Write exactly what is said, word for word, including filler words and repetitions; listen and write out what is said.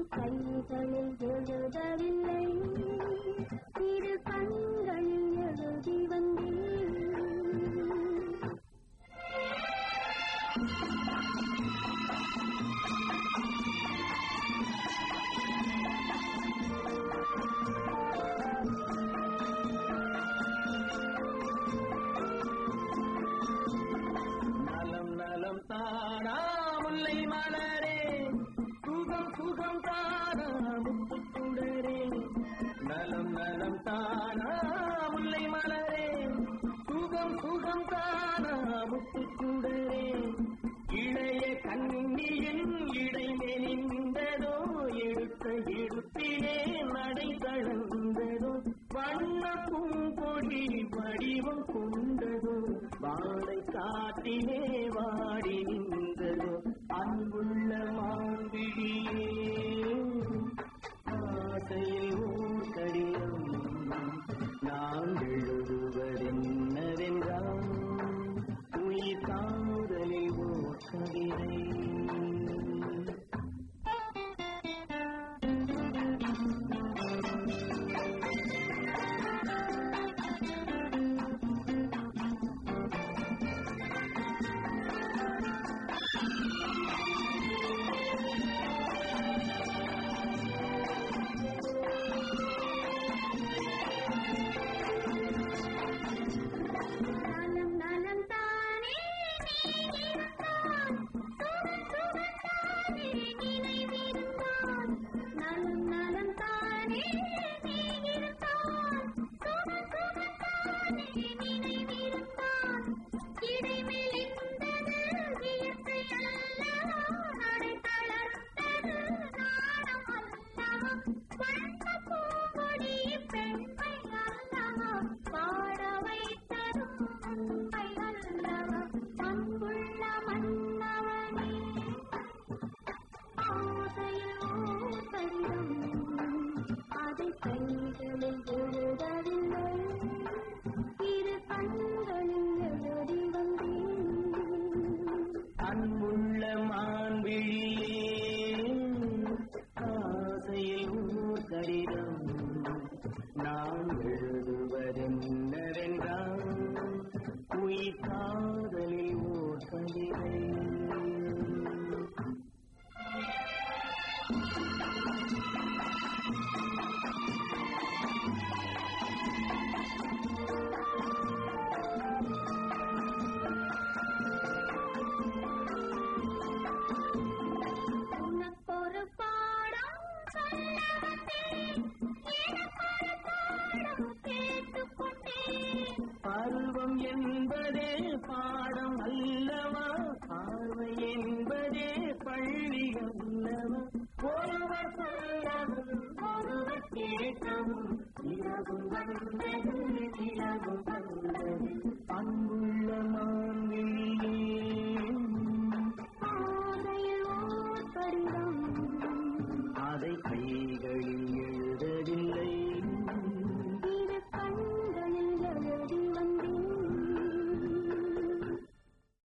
கைகளில் எழுதவில்லை, இரு கண்களில் எழுதி வந்தேன். நலம் நலம் தானா முல்லை மலரே, சுகம் சுகம் தானா முத்துக்குடரே. நலம் நலம் தானா முல்லை மலரே, சுகம் சுகம் தானா முத்துக்குடரே. இளைய கண்ணியின் இடைமே நின்றதோ, எடுத்த எடுப்பிலே நடை தளர்ந்ததோ. வண்ண பூங்கொடி வடிவம் கொண்டதோ, வாழை காட்டிலே வாடி நின்றதோ. அன்புள்ள மான்விழியே, ஆசையில் ஓர் கடிதம் நான் எழுதுவதென்னவென்றால், உயிர் காதலில் ஓர் கவிதை. அன்புள்ள மான்விழியே, ஆசையில் ஓர் கடிதம் நான் எழுதுவதென்னவென்றால், உயிர் காதலில் ஓர் கவிதை. பருவம் என்பதே பாடம் அல்லவா, பார்வை என்பதே பள்ளி அல்லவா. ஒருவர் சொல்லவும் ஒருவர் கேட்கவும், இரவும் வந்தது நிலவும் வந்தது.